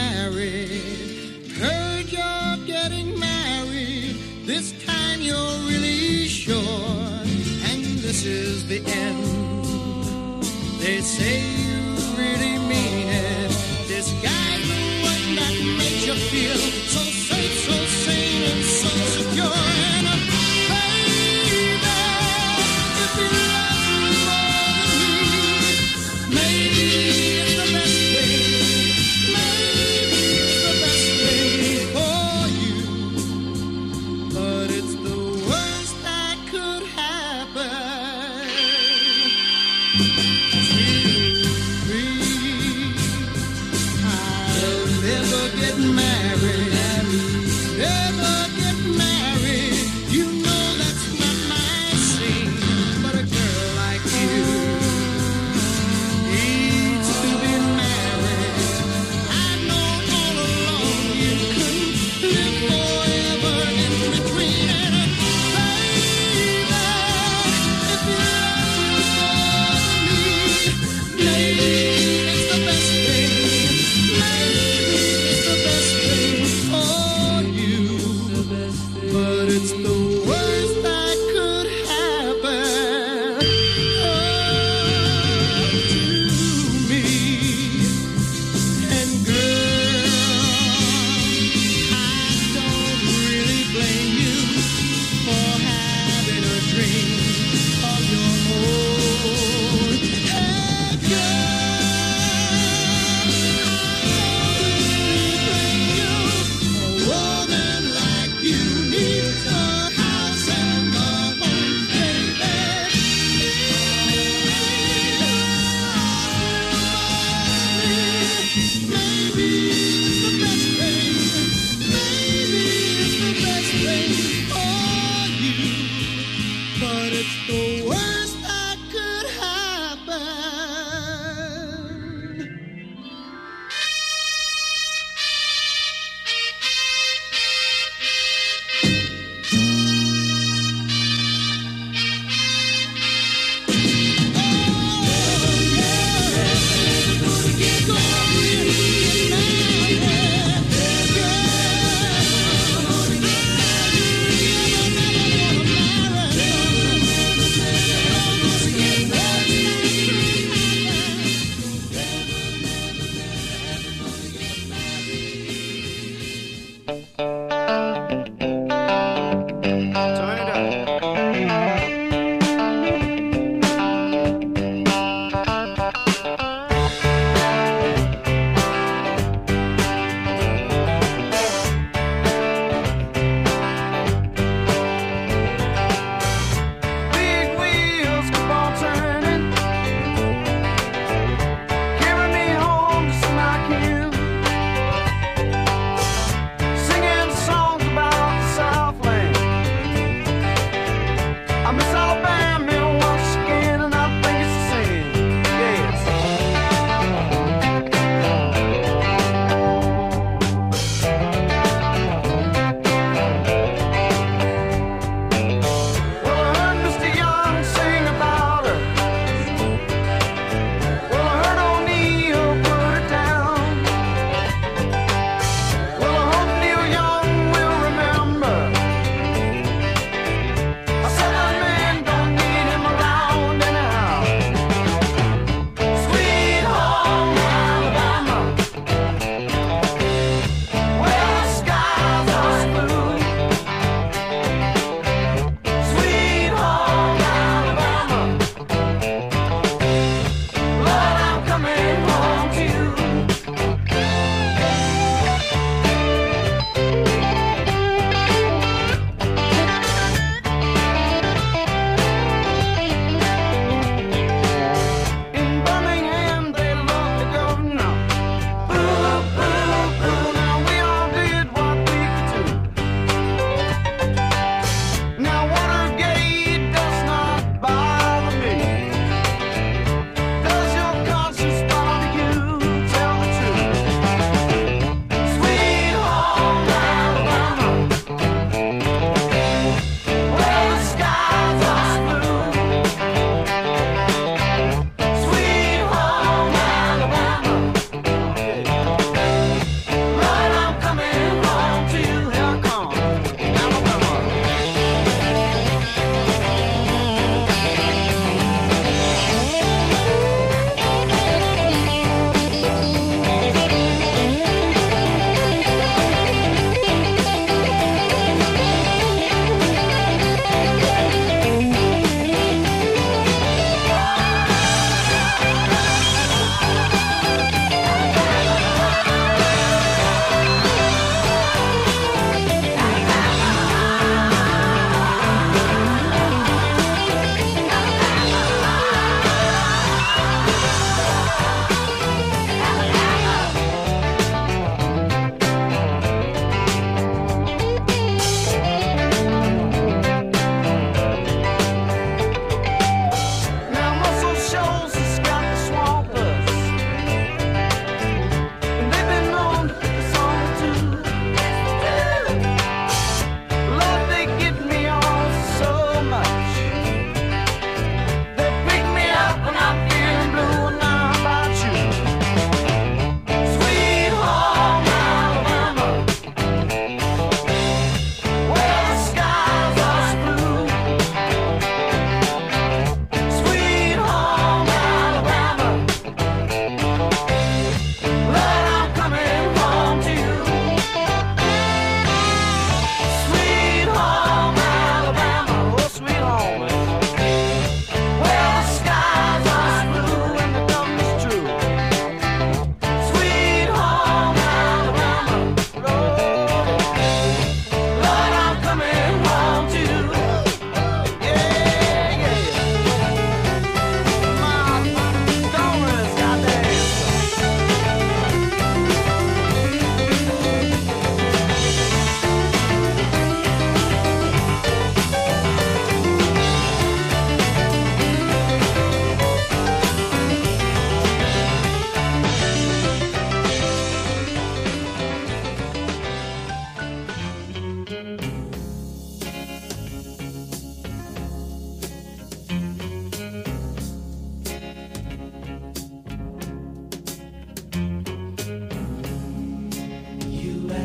married. Heard you're getting married. This time you're really sure. And this is the end. They say you really mean it. This guy's the one that makes you feel so safe, so sane, and so secure. And baby, if you love me more than me, maybe it's the best thing. Maybe it's the best thing for you. But it's the worst that could happen. I'll never get married. Never get married. You know that's not my scene. But a girl like you needs to be married. I know all along you couldn't live forever in between. And baby, if you love me more than me, maybe it's the best thing. Maybe it's the best thing.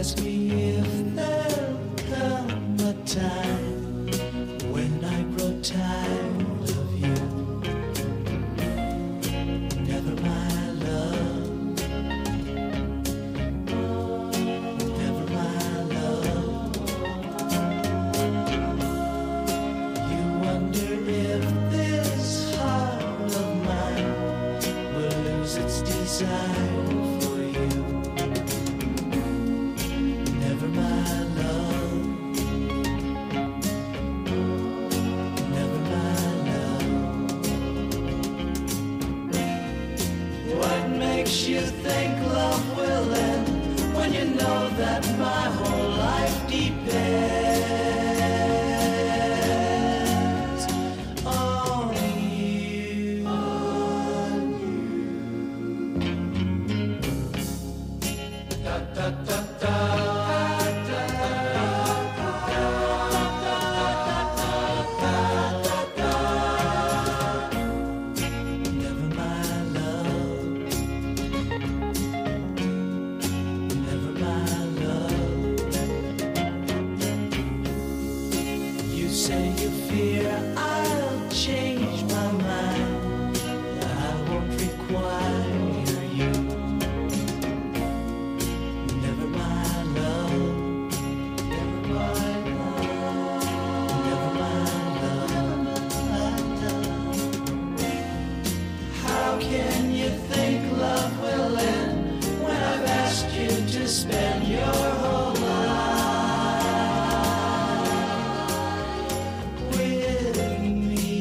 ask me if there'll come a time when I grow tired of you. Never my love, never my love. You wonder if this heart of mine will lose its desire. You think love will end when you know that my whole life depends on you. Da, da, da, da. Spend your whole life with me.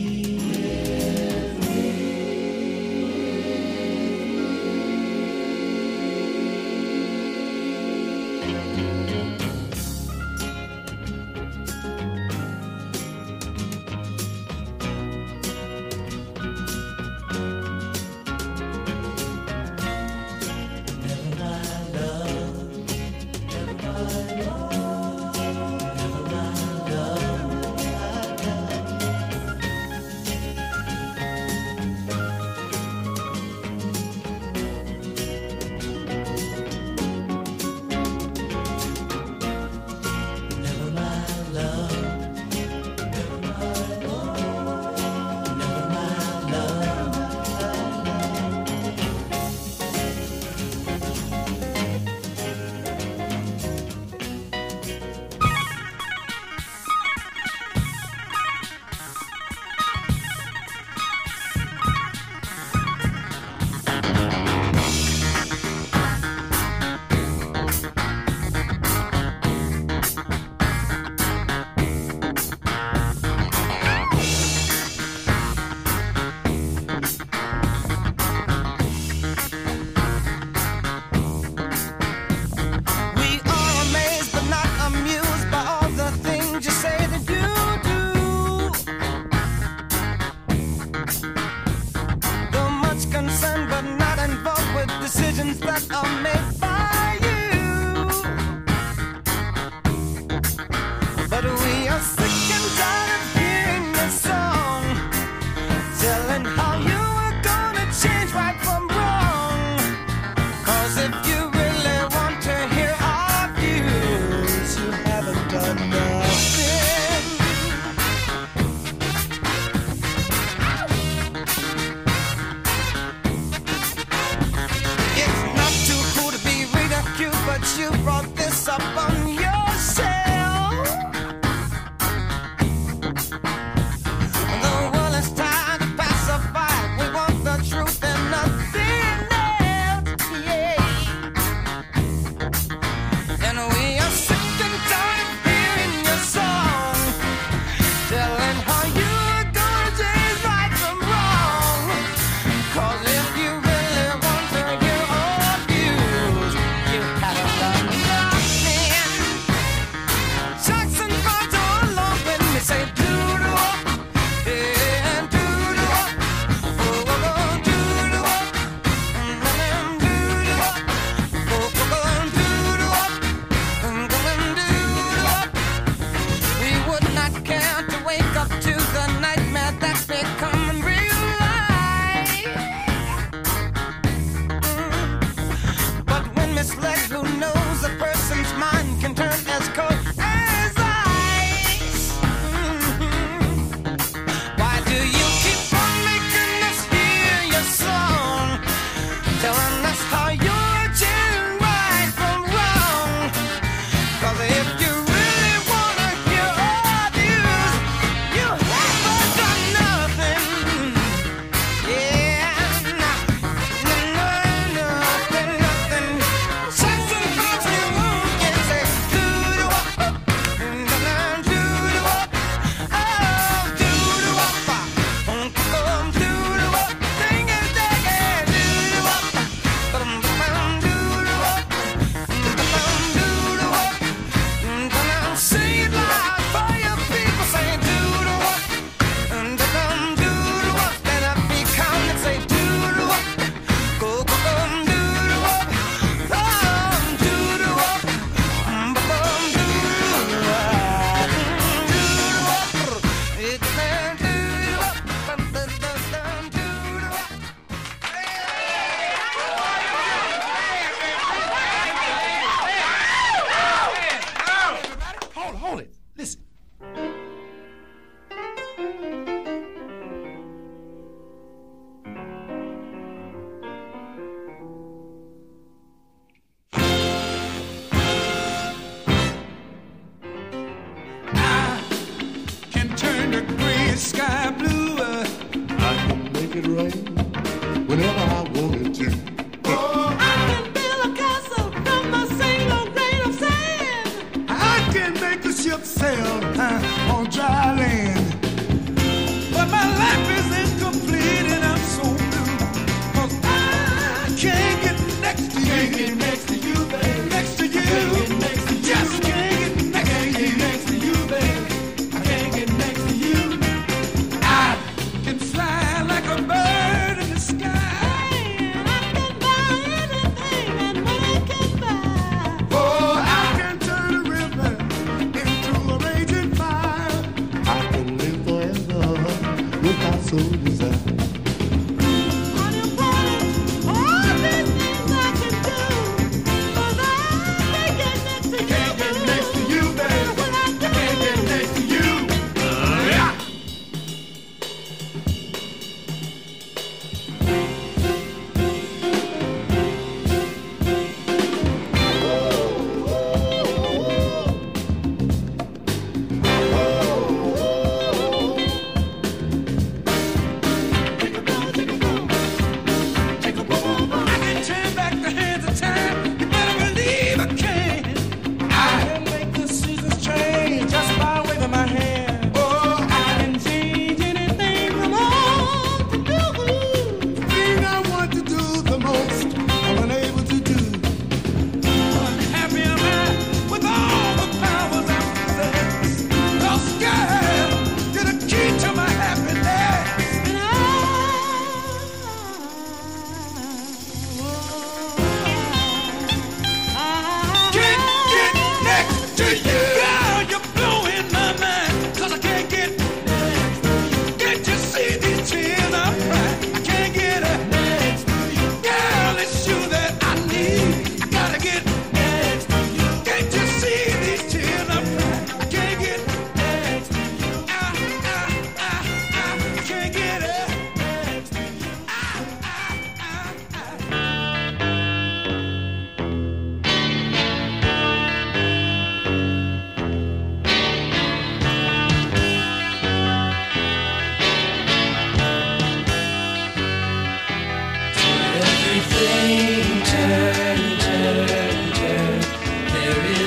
Cause if you really want to hear all views, you gotta love me.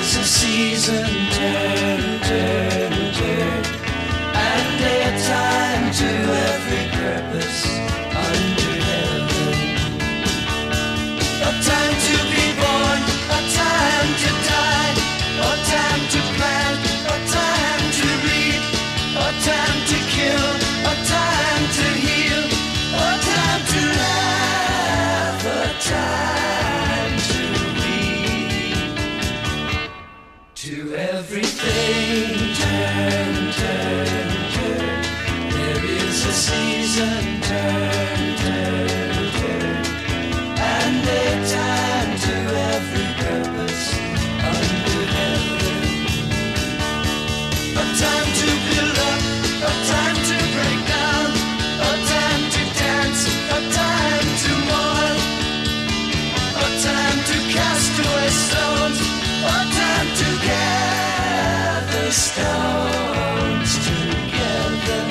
is a season, turn, turn, turn, and a time to every purpose under heaven. A time to be born, a time to die, a time to plant, a time to reap, a time to kill, a time to heal, a time to laugh, a time to weep. To everything, turn, turn, turn. There is a season, turn, turn, turn, and a time to every purpose under heaven. A time to build up, a time to break down, a time to dance, a time to mourn, a time to cast away stones, a time to gather stones together.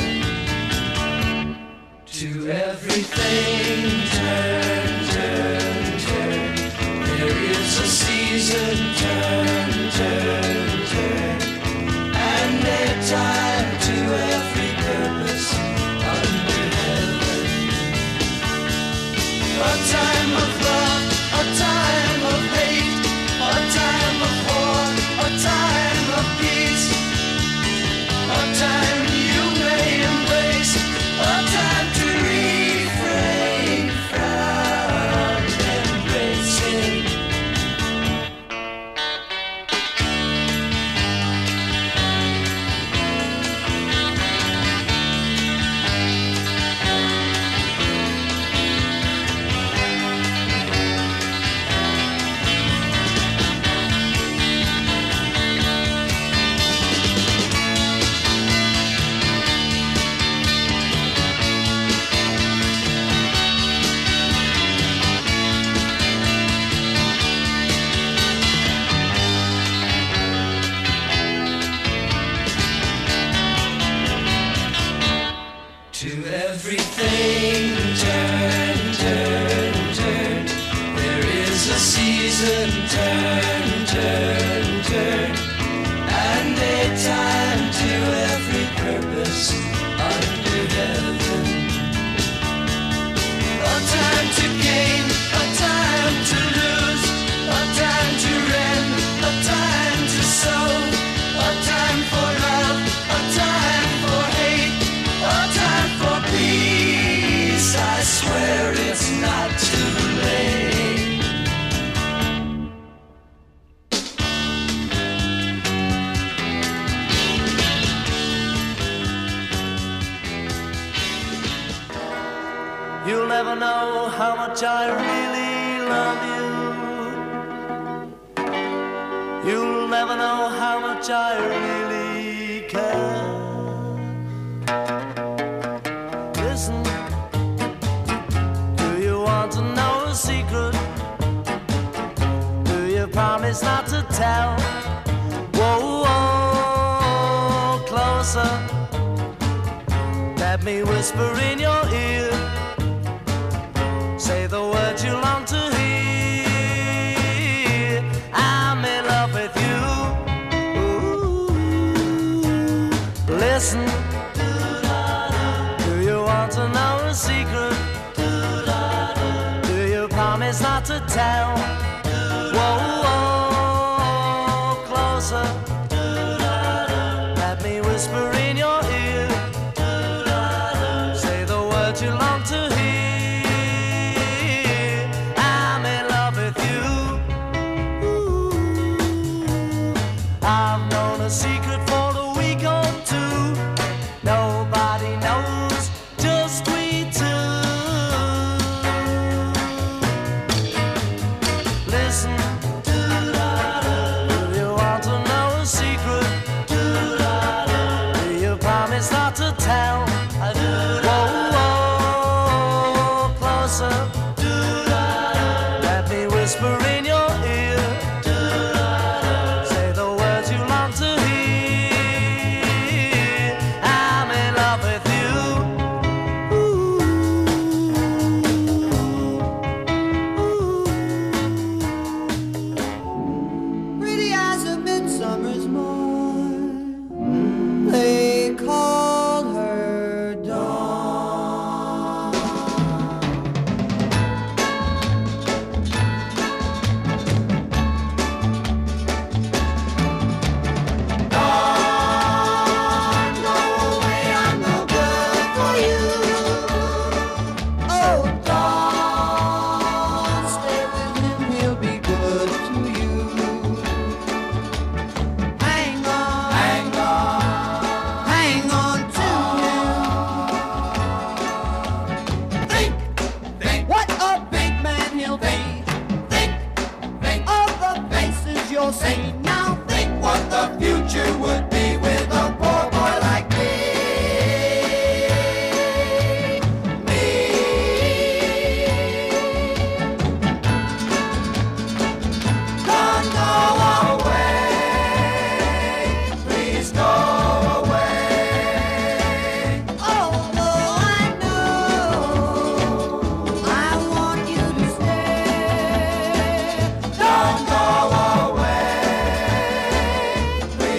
To everything, turn, turn, turn. There is a season, turn, turn, turn, and a time to every purpose under heaven. A time of love, a time of hate, a time of war, a time of peace, a time you may embrace, a time to refrain from embracing. To everything, turn, turn, turn. There is a season, turn, turn, turn, and a time to every purpose under heaven. A time to gain, a time to lose, a time to rend, a time to sow, a time for love, a time for hate, a time for peace. I swear it's not too late. You'll never know how much I really love you. You'll never know how much I really care. Listen, do you want to know a secret? Do you promise not to tell? Whoa, whoa, closer. Let me whisper in your ear. Say the words you long to hear. I'm in love with you. Ooh. Listen, do you want to know a secret? Do you promise not to tell? Whoa, whoa, closer. Let me whisper in your ear. Say the words you long to hear. I've known a secret for a week or two. Nobody knows, just we two. Listen, do you want to know a summer's morn. They call her dawn. Dawn, go away, I'm no good for you. Oh, dawn, stay with him, he'll be good to you. Hang on, hang on to him. Think, what a big man he'll be. Think of the places you'll see. Now think what the future would be with a poor boy like me. Don't go away, please go away. Although I know I want you to stay. Don't go away, please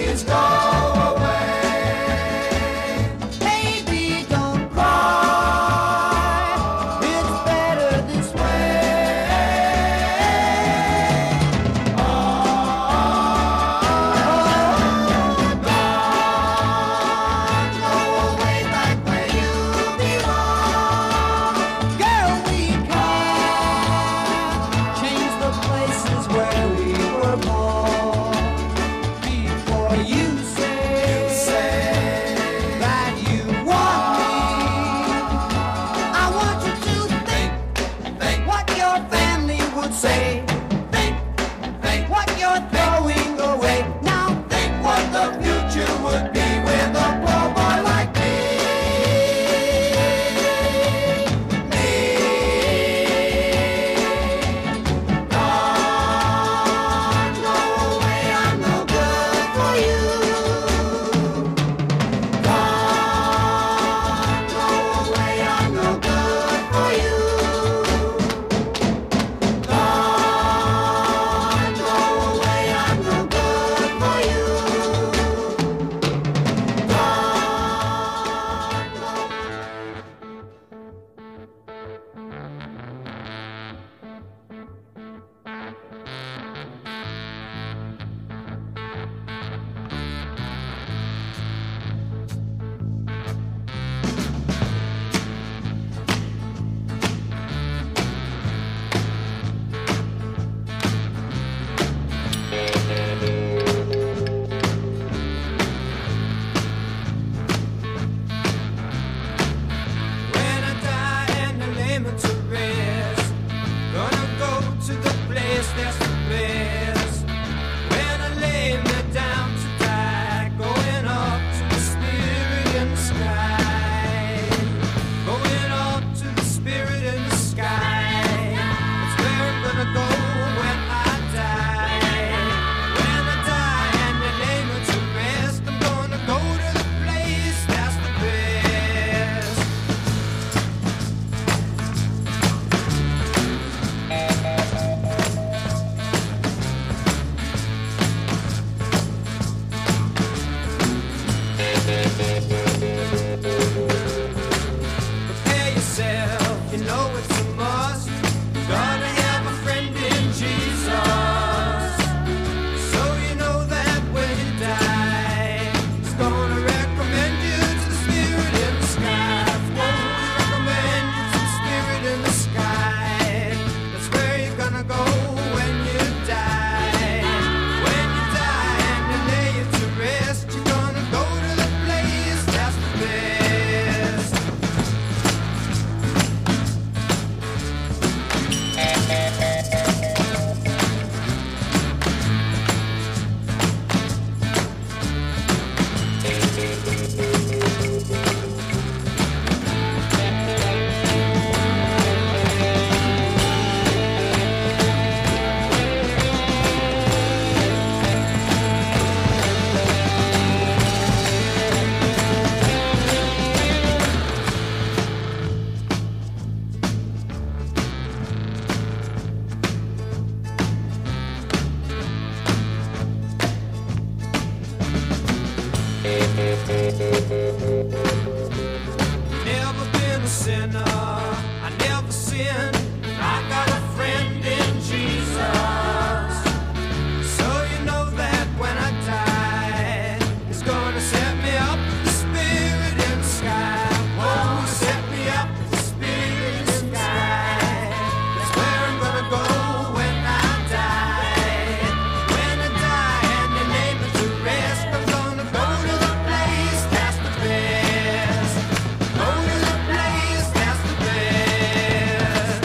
Never been a sinner, I never sinned. I got a friend in Jesus. So you know that when I die, He's gonna set me up with the Spirit in the sky. Oh, set me up with the Spirit in the sky. That's where I'm gonna go when I die. When I die and they lay me to rest, I'm gonna go to the place that's the best. Go to the place that's the best.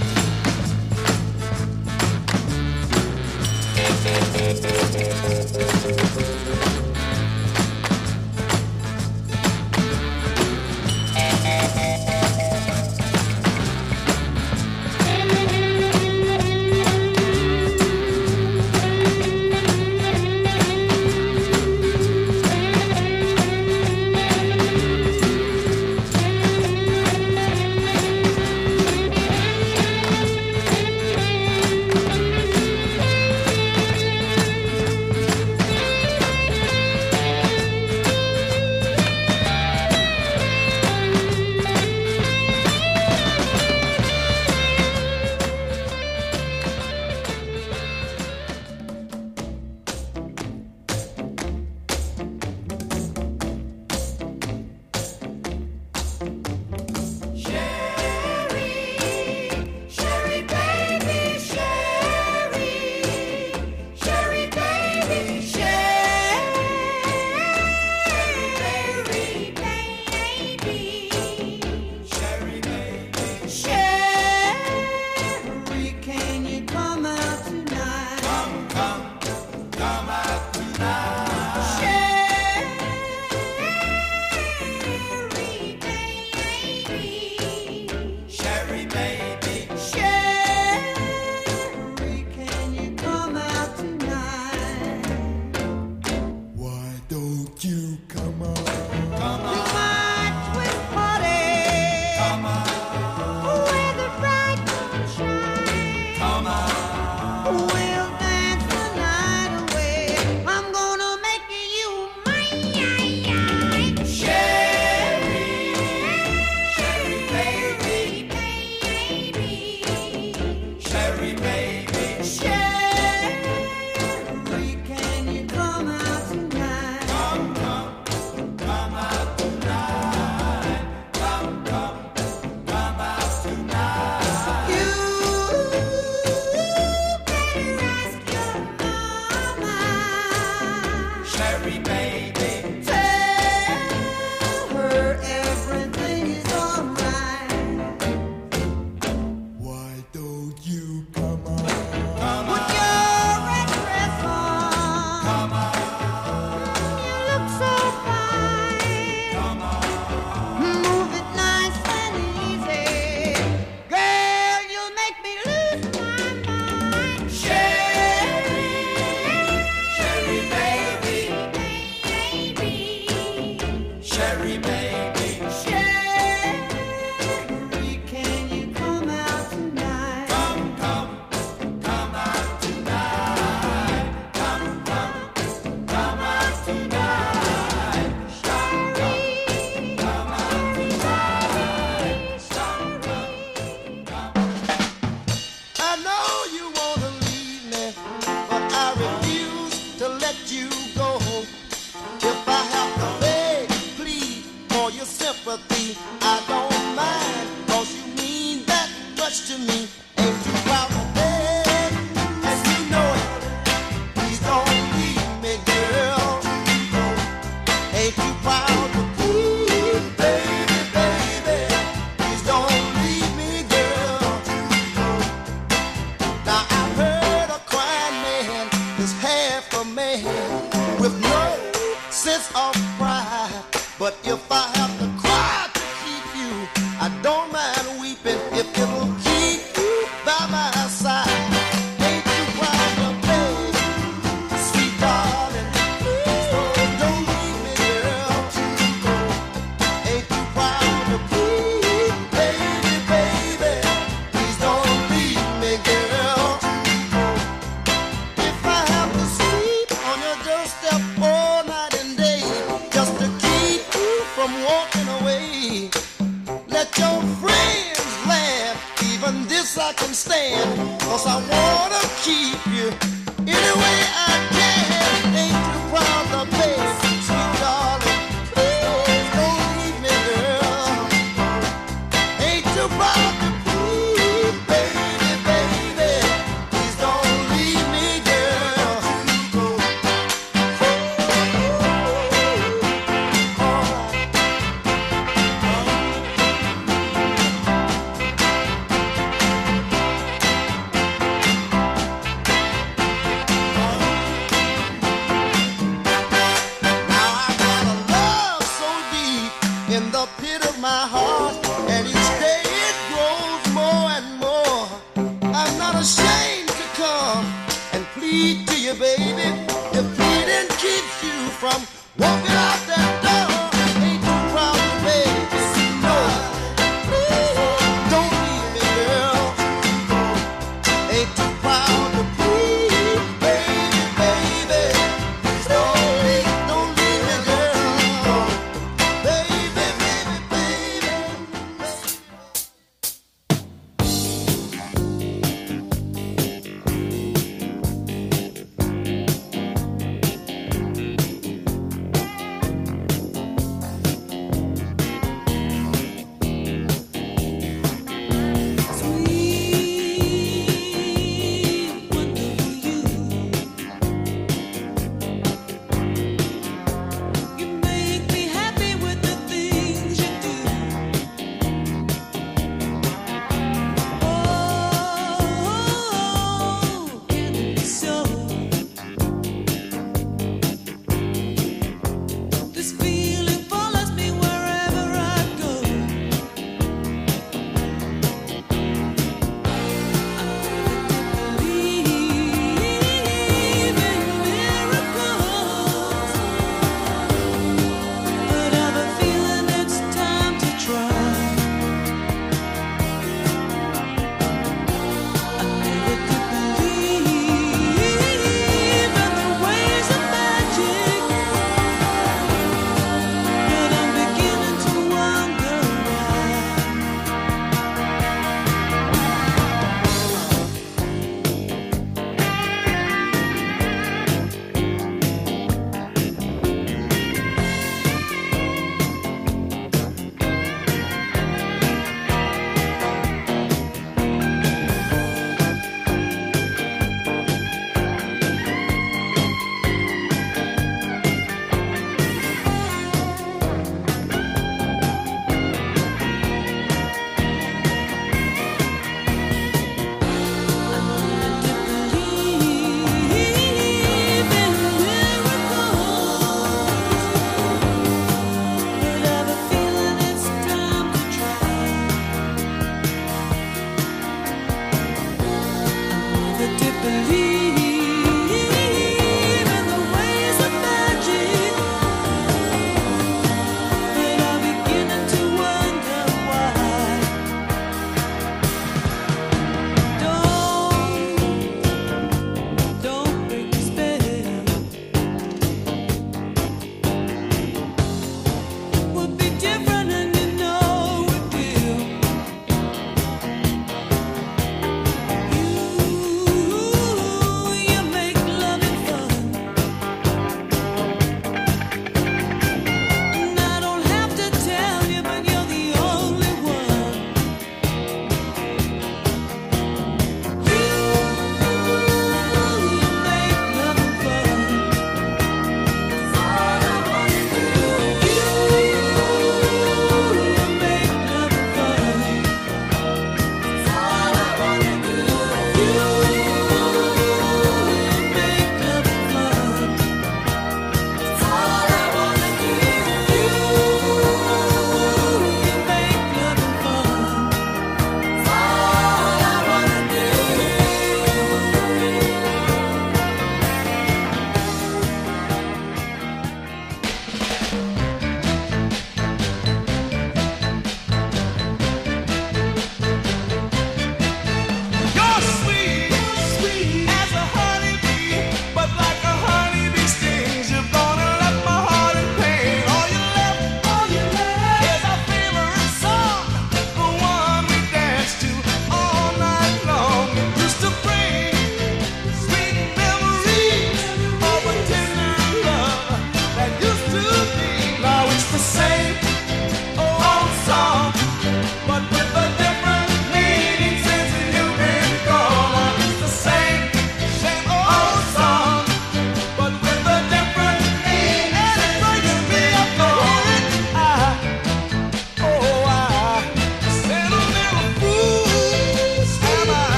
Sherry baby, Sherry, Sherry baby, Sherry baby, Sherry baby, Sherry, can you come out tonight? Come out tonight. Sherry baby, Sherry baby, Sherry, can you come out tonight? Why don't you come on? You might with party. Come on. Where the bright moon shines. Come on. We'll dance the night away. I'm gonna make you mine. Sherry, Sherry baby, Sherry baby, Sherry, can you come out tonight? Come out tonight. Come out tonight. You better ask your mama. Sherry baby, tell her everything is alright. Why don't you come on? Put your red dress on. You look so fine. Move it nice and easy. Girl, you'll make me lose my mind. Sherry, Sherry baby, Sherry baby, Sherry, can you come out tonight? Come out tonight. Come out tonight. Sherry, come out tonight. I know you wanna leave me, but I refuse to let you go. If I have to beg, plead for your sympathy, I don't mind, 'cause you mean that much to me. Ain't you proud to beg? And you know it. Please don't leave me, girl. Ain't you proud to plead, baby, baby? Please don't leave me, girl. Now I've heard a crying man is half a man with no sense of pride. But if I have to cry to keep you, I don't mind weeping if it'll keep you by my side. Ain't you proud of me, sweet darling? Please don't leave me, girl. Ain't you proud of me, baby, baby? Please don't leave me, girl. If I have to sleep on your doorstep all night and day, just to best I can stand, 'cause I wanna keep you any way I can. Ain't too proud to beg, sweet darling, please don't leave me, girl. Ain't too proud to plead, baby, baby, please don't leave me, girl. Now I got a love so deep in the pit of my heart, and each day it grows more and more. I'm not ashamed to come and plead to you, baby. If pleading keeps you from walking out that door, ain't too proud to beg. No, please don't leave me, girl. Ain't too proud to plead, baby, baby. Don't leave me, girl. Baby, baby, baby.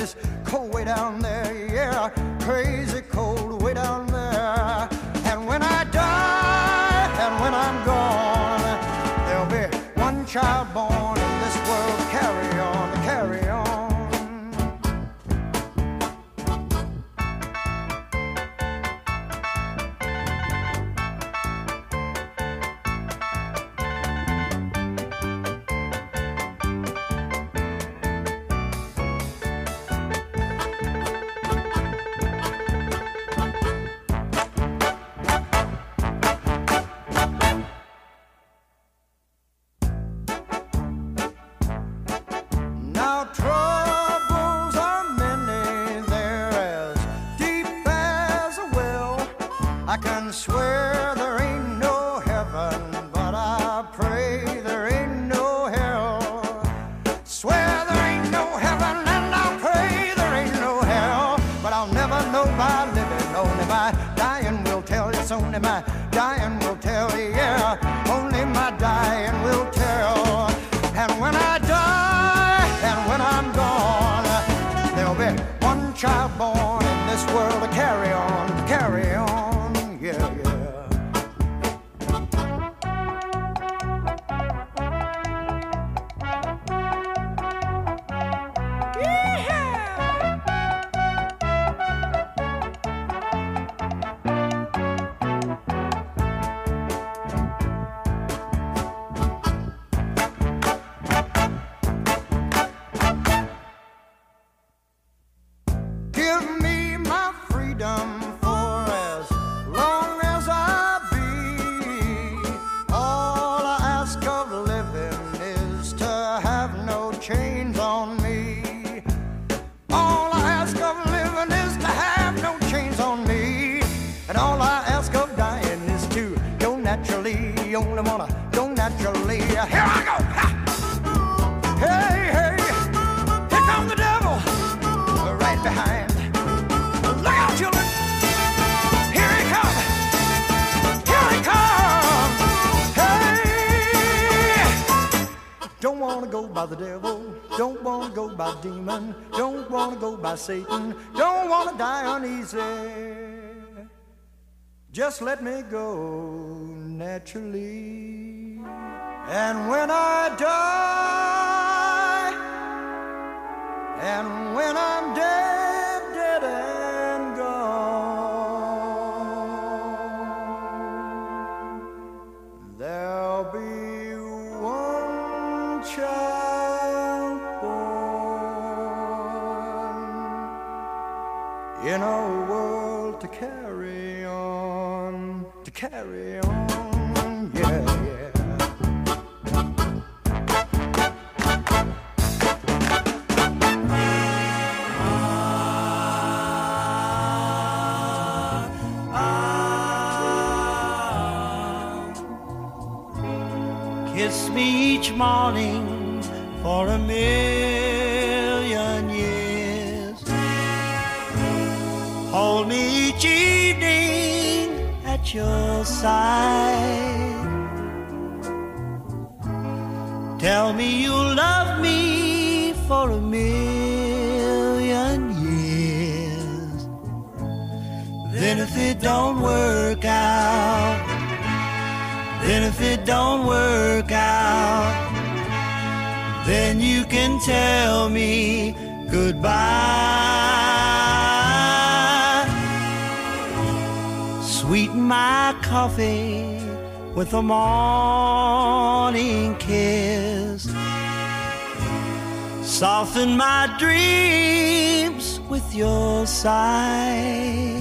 It's cold way down there, yeah, crazy cold way down there. And when I die and when I'm gone, there'll be one child born in this world. Carry on, carry on. Swear there ain't no heaven, but I pray there ain't no hell. Swear there ain't no heaven and I pray there ain't no hell. But I'll never know by living, only my dying will tell. It's only my dying will tell, yeah. Only my dying will tell. And when I die and when I'm gone, there'll be one child born in this world to carry on, carry on. Yeah, yeah. Give me my freedom. Chains on me. All I ask of living is to have no chains on me. And all I ask of dying is to go naturally. You only wanna go naturally. Here I go! Ha! Hey, hey! Here comes the devil! Right behind. Look out, children! Here he comes! Here he comes! Hey! Don't wanna go by the devil. Don't wanna go by demon, don't wanna go by Satan, don't wanna die uneasy. Just let me go naturally. And when I die, and when I'm dead, dead and gone, there'll be one child in a world to carry on, yeah, yeah. Kiss me each morning for a million years. Hold me each evening at your side. Tell me you'll love me for a million years. Then if it don't work out, then if it don't work out, then you can tell me goodbye. Sweeten my coffee with a morning kiss. Soften my dreams with your sigh.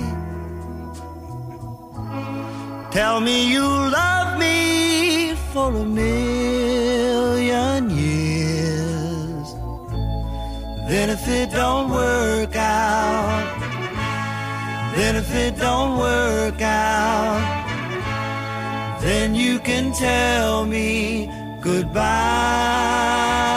Tell me you love me for a million years. Then if it don't work out, then if it don't work out, then you can tell me goodbye.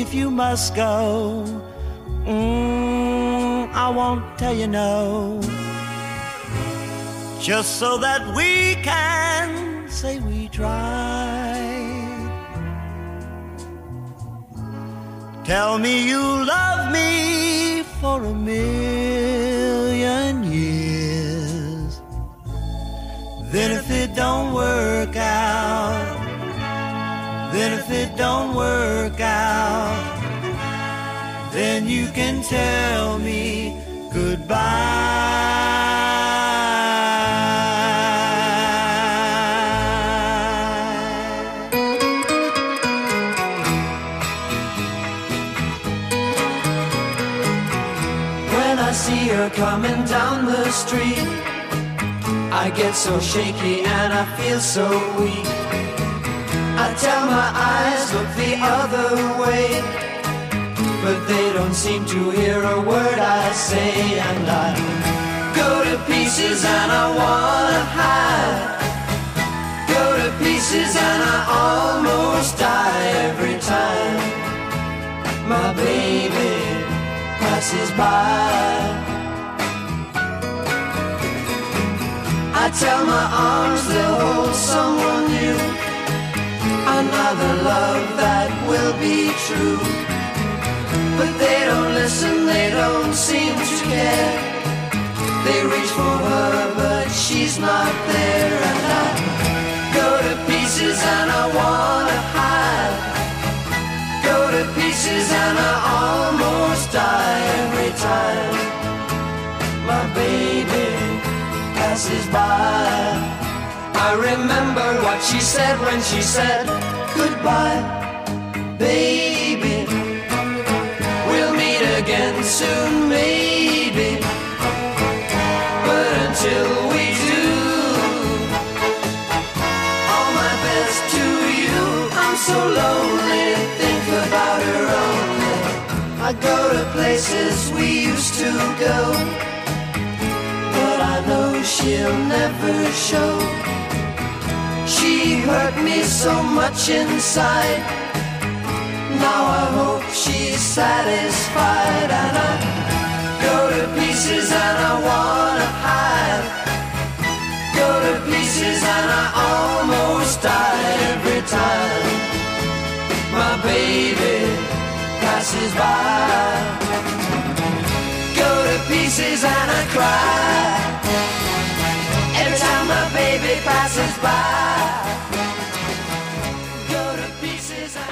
if you must go, I won't tell you no. Just so that we can say we tried. Tell me you love me for 1,000,000 years. Then if it don't work out, then if it don't work out, then you can tell me goodbye. When I see her coming down the street, I get so shaky and I feel so weak. I tell my eyes, look the other way, but they don't seem to hear a word I say. And I go to pieces and I wanna hide, go to pieces and I almost die every time my baby passes by. I tell my arms they'll hold someone new, another love that will be true. But they don't listen, they don't seem to care. They reach for her, but she's not there. And I go to pieces and I wanna hide, go to pieces and I almost die every time my baby passes by. I remember what she said when she said goodbye, baby. We'll meet again soon, maybe. But until we do, all my best to you. I'm so lonely, think about her only. I go to places we used to go, but I know she'll never show. She hurt me so much inside. Now I hope she's satisfied. And I go to pieces and I wanna hide, go to pieces and I almost die every time my baby passes by. Go to pieces and I cry every time my baby passes by. Go to pieces and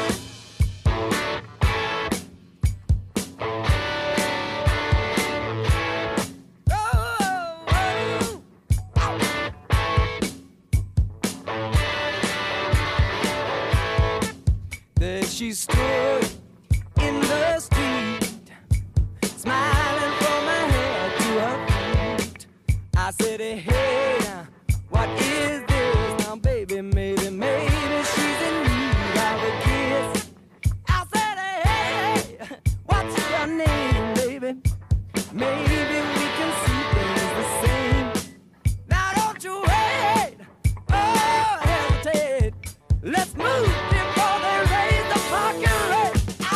There she stood in the street, smiling from her head to her feet. I said, hey, now, what is this? Now, baby, maybe she's in need of a kiss. I said, hey, what's your name, baby? Maybe we can see things the same. Now, don't you wait, oh, hesitate. Let's move before they raise the parking rate.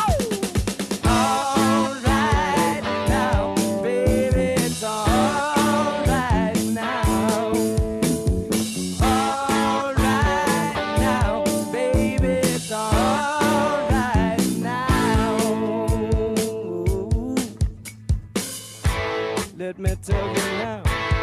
All right now, baby, it's all right now. All right now, baby, it's all right now. Let me tell you now.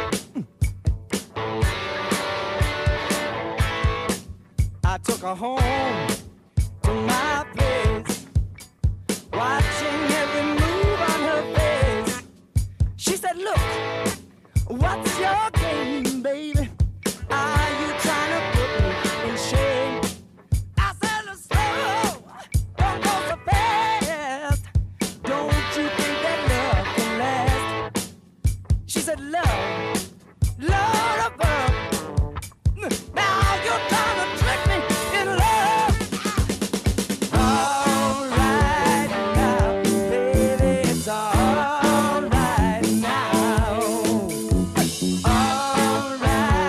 I took her home to my place, watching every move on her face. She said, look, what's your game, baby? Are you trying to put me in shame? I said, slow, don't go so fast. Don't you think that love can last? She said, love, Lord above. Now you're trying to trick me in love. All right now, baby, it's all right now. All right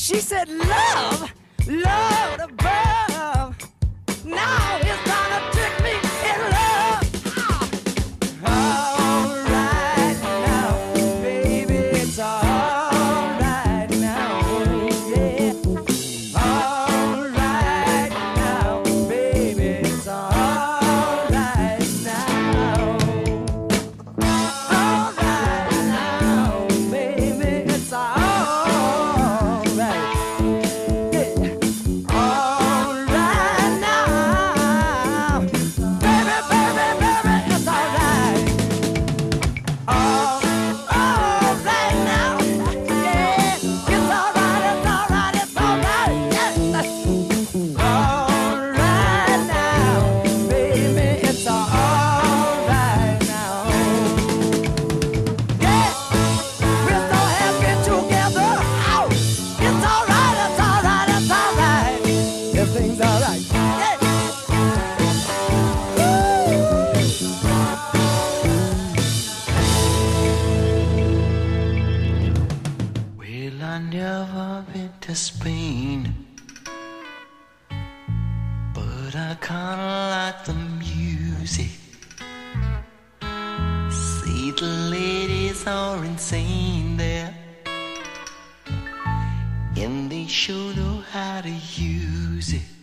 She said, love, love above. Now it's gonna trick me in love. All right now, baby, it's all right now, yeah. All right now, baby, it's all right now. All right now, baby, it's all right. Everything's all right. Yeah. Well, I never been to Spain, but I kinda like the music. See, the ladies are insane there, and they sure know how to use it.